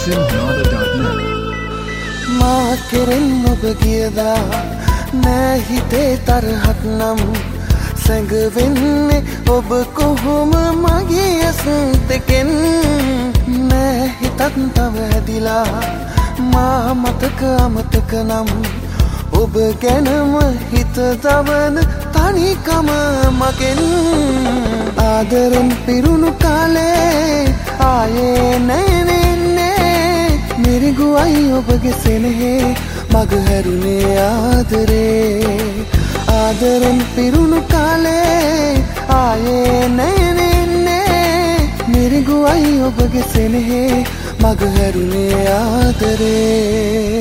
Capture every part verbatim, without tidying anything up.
Simhnada dot net මා කෙරෙන් ඔබ ගියදා නෑ හිතේ තරහක් නම් සැඟවෙන්නේ ඔබ කොහොම මගේ ඇසතෙකෙන් නෑ හිතත් තව ඇදිලා මා මතක අමතක නම් ඔබ ගැනම හිත දවන තනිකම මගෙන් ආදරෙන් පිරුණු කාලේ ආයේ නැනෙන්නේ මිරිගුවයි ඔබගේ සෙනෙහේ මග හැරුණේ ආදරේ ආදරෙන් පිරුණු කාලේ ආයේ නැනෙන්නේ මිරිගුවයි ඔබගේ සෙනෙහේ මග හැරුණේ ආදරේ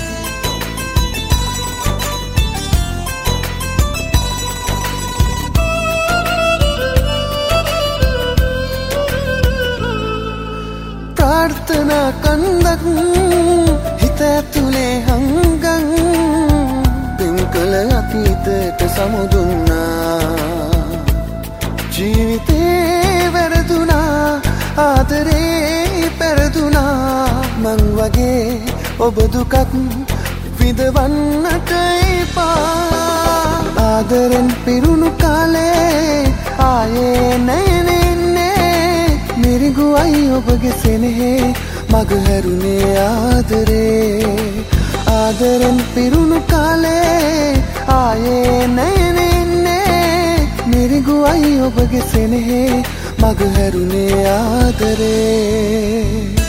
प्रार्थना कंदक हित तुले हंगं पिंकल अतीतට සමුදුන්නා ජීවිතේ වැරදුනා ආදරේ පෙරදුනා මං වගේ ඔබ දුකක් විඳවන්නට එපා ආදරෙන් පිරුණු කාලේ ආයේ නැනෙන්නේ මිරිගුවයි ඔබගේ සෙනෙහේ මග හැරුණේ ආදරේ ආදරෙන් පිරුණු කාලේ ආයේ නැනෙන්නේ මිරිගුවයි ඔබගේ සෙනෙහේ මග හැරුණේ ආදරේ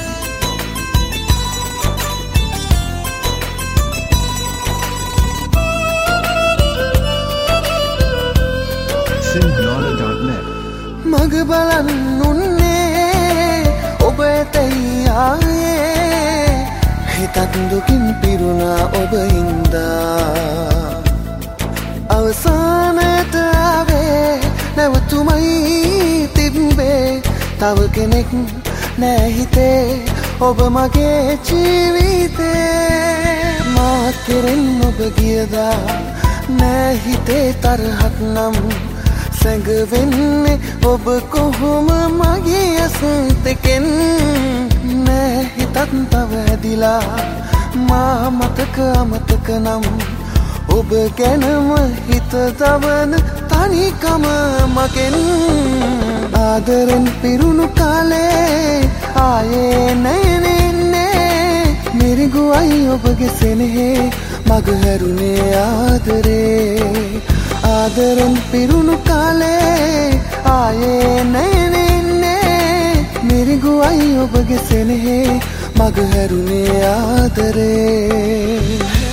Simhnada dot net මග බලන්නුන්නේ ඔබ ඇතැයි ආයේ හිතත් දුකින් පිරුණා ඔබ හින්දා අවසානයට ආවේ නැවතුමයි තිබ්බේ තව කෙනෙක් නෑ හිතේ ඔබ මගේ ජීවිතේ මා කෙරෙන් ඔබ ගියදා නෑ හිතේ තරහක් නම් සැඟවෙන්නේ ඔබ කොහොම මගේ ඇසතෙකෙන් නෑ හිතත් තව ඇදිලා මා මතක අමතක නම් ඔබ ගැනම හිත දවන තනිකම මගෙන් ආදරෙන් පිරුණු කාලේ ආයේ නැනෙන්නේ මිරිගුවයි ඔබගේ සෙනෙහේ මග හැරුණේ ආදරේ ආදරෙන් පිරුණු කාලේ ආයේ නැනෙන්නේ මිරිගුවයි ඔබගේ සෙනෙහේ මග හැරුණේ ආදරේ